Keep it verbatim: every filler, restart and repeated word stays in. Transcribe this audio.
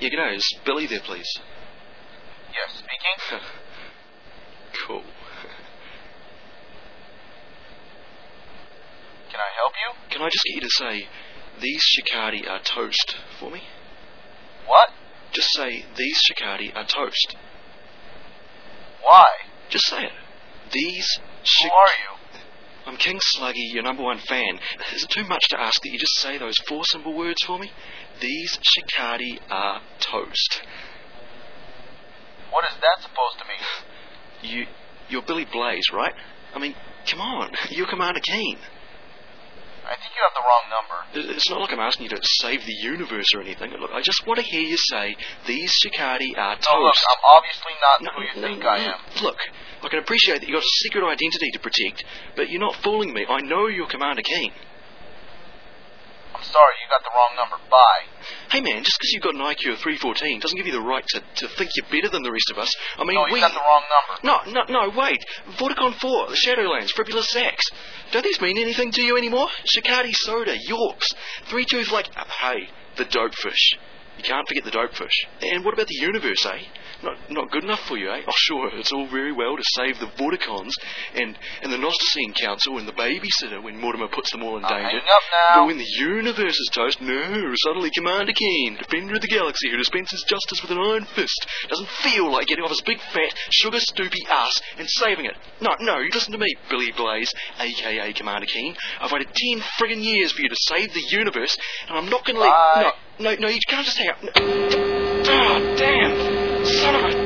Yeah, g'day. Is Billy there, please? Yes, speaking. Cool. Can I help you? Can I just get you to say, these Shikadi are toast for me? What? Just say, these Shikadi are toast. Why? Just say it. These Who Shik... are you? I'm King Sluggy, your number one fan. Is it too much to ask that you just say those four simple words for me? These Shikadi are toast. What is that supposed to mean? You, you're Billy Blaze, right? I mean, come on, you're Commander Keen. I think you have the wrong number. It's not like I'm asking you to save the universe or anything. Look, I just want to hear you say, these Shikadi are toast. No, look, I'm obviously not No, who you no, think no, I am. Look, I can appreciate that you've got a secret identity to protect, but you're not fooling me. I know you're Commander Keen. I'm sorry, you got the wrong number. Bye. Hey man, just because you've got an I Q of three fourteen doesn't give you the right to, to think you're better than the rest of us. I mean, No, you we... got the wrong number. No, no, no, wait. Vorticon four, the Shadowlands, Fribula Sax. Don't these mean anything to you anymore? Shikadi Soda, Yorks, Three Tooth like... Uh, hey, the Dopefish. You can't forget the Dopefish. And what about the universe, eh? Not not good enough for you, eh? Oh, sure, it's all very well to save the Vorticons and, and the Nostocene Council and the babysitter when Mortimer puts them all in I'll danger. hang up now. But when the universe is toast, no, suddenly Commander Keen, defender of the galaxy who dispenses justice with an iron fist, doesn't feel like getting off his big fat, sugar-stoopy ass and saving it. No, no, you listen to me, Billy Blaze, a k a. Commander Keen. I've waited ten friggin' years for you to save the universe, and I'm not going to let... Bye. No, no, no, you can't just hang up. No. Oh, damn. Son of a...